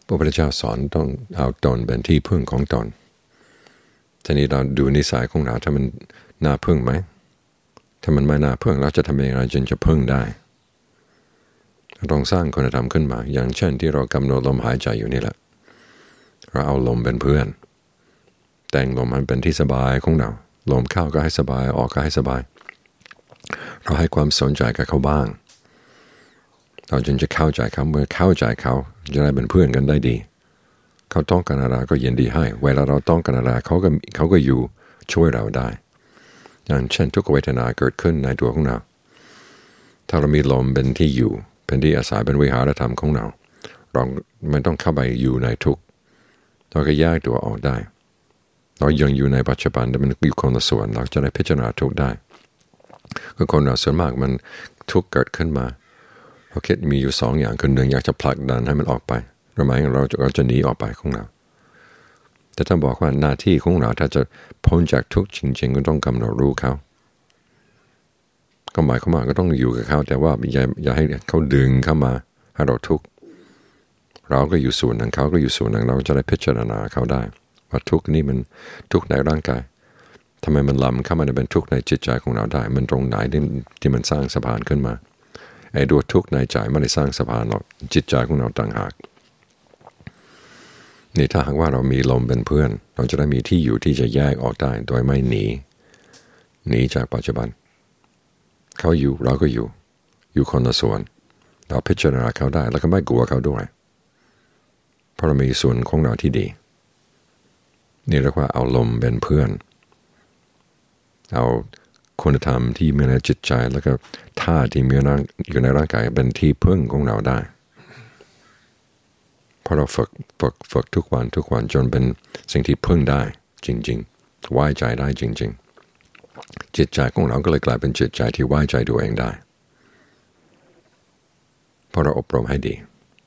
พระพุทธเจ้าสอนต้องเอาตนเป็นที่พึ่งของตนทีนี้เราดูนิสัยของเราถ้ามันน่าพึ่งไหมถ้ามันไม่น่าพึ่งเราจะทำยังไงจึงจะพึ่งได้เราต้องสร้างคุณธรรมขึ้นมาอย่างเช่นที่เรากำหนดลมหายใจอยู่นี่แหละเราเอาลมเป็นเพื่อนแต่งลมมันเป็นที่สบายของเราลมเข้าก็ให้สบายออกก็ให้สบายเราให้ความสนใจกับเขาบ้างเราจึงจะเข้าใจเขาเมื่อเข้าใจเขาจะได้เป็นเพื่อนกันได้ดีเขาต้องการอะไรก็ยินดีให้เวลาเราต้องการอะไรเขาก็อยู่ช่วยเราได้อย่างเช่นทุกเวทนาเกิดขึ้นในตัวของเราถ้าเรามีลมเป็นที่อยู่เป็นที่อาศัยเป็นวิหารธรรมของเราไม่ต้องเข้าไปอยู่ในทุกข์เราก็แยกตัวออกได้เรายังอยู่ในปัจจุบันแต่มันอยู่คนละส่วนเราจะได้พิจารณาทุกข์ได้ก็คนเราส่วนมากมันทุกข์เกิดขึ้นมาเราคิดมีอยู่สองอย่างคือหนึ่งอยากจะผลักดันให้มันออกไปหรือไม่เราจะหนีออกไปของเราแต่ถ้าบอกว่าหน้าที่ของเราถ้าจะพ้นจากทุกข์จริงๆก็ต้องกำหนดรู้เขาก็หมายความว่าก็ต้องอยู่กับเขาแต่ว่าอย่าให้เขาดึงเข้ามาให้เราทุกข์เราก็อยู่ส่วนหนึ่งเขาก็อยู่ส่วนหนึ่งเราจะได้พิจารณาเขาได้ว่าทุกข์นี่มันทุกข์ในร่างกายทำไมมันล้ำเข้ามาเป็นทุกข์ในจิตใจของเราได้มันตรงไหนที่มันสร้างสะพานขึ้นมาไอ้ตัวทุกข์ในใจไม่ได้สร้างสะพานหรอกจิตใจของเราต่างหากนี่ถ้าหากว่าเรามีลมเป็นเพื่อนเราจะได้มีที่อยู่ที่จะแยกออกได้โดยไม่หนีจากปัจจุบันเขาอยู่เราก็อยู่คนละส่วนเราพิจารณาเขาได้แล้วก็ไม่กลัวเขาด้วยเพราะเรามีส่วนของเราที่ดีนี่เรียกว่าเอาลมเป็นเพื่อนเอาคุณธรรมที่มีในจิตใจแล้วก็ท่าที่มีอยู่ในร่างกายเป็นที่พึ่งของเราได้เพราะเราฝึกทุกวันจนเป็นสิ่งที่พึ่งได้จริงๆไว้ใจได้จริงๆจิตใจของเราก็เลยกลายเป็นจิตใจที่ไว้ใจตัวเองได้เพราะเราอบรมให้ดี